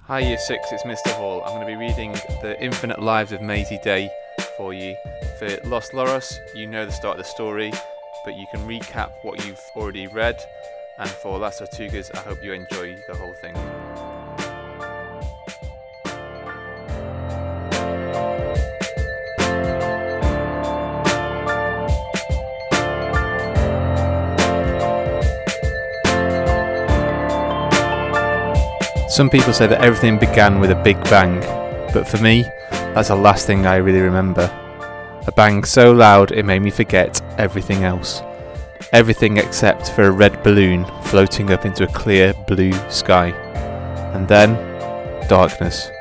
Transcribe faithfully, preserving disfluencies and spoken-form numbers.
Hi Year six, it's Mister Hall. I'm going to be reading The Infinite Lives of Maisie Day for you. For Los Loros, you know the start of the story, but you can recap what you've already read. And for Las Tortugas, I hope you enjoy the whole thing. Some people say that everything began with a big bang, but for me, that's the last thing I really remember. A bang so loud it made me forget everything else. Everything except for a red balloon floating up into a clear blue sky. And then, darkness.